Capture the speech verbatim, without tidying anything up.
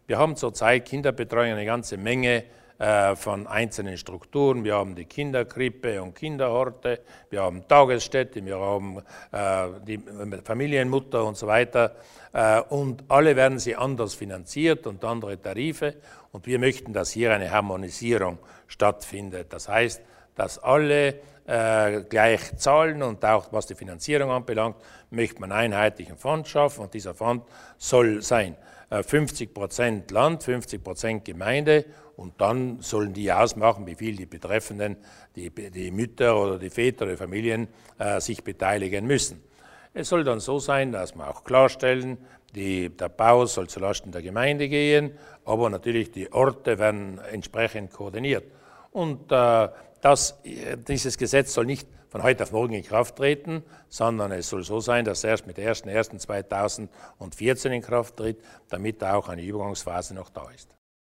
Wir haben zurzeit Kinderbetreuung eine ganze Menge äh, von einzelnen Strukturen. Wir haben die Kinderkrippe und Kinderhorte, wir haben Tagesstätte, wir haben äh, die Familienmutter und so weiter. Äh, und alle werden sie anders finanziert und andere Tarife. Und wir möchten, dass hier eine Harmonisierung stattfindet. Das heißt, dass alle äh, gleich zahlen und auch was die Finanzierung anbelangt, möchte man einen einheitlichen Fonds schaffen und dieser Fonds soll sein äh, fünfzig Prozent Land, fünfzig Prozent Gemeinde und dann sollen die ausmachen, wie viel die Betreffenden, die, die Mütter oder die Väter oder die Familien äh, sich beteiligen müssen. Es soll dann so sein, dass wir auch klarstellen, die, der Bau soll zulasten der Gemeinde gehen, aber natürlich die Orte werden entsprechend koordiniert. Und äh, das, dieses Gesetz soll nicht von heute auf morgen in Kraft treten, sondern es soll so sein, dass es erst mit ersten ersten zweitausendvierzehn in Kraft tritt, damit auch eine Übergangsphase noch da ist.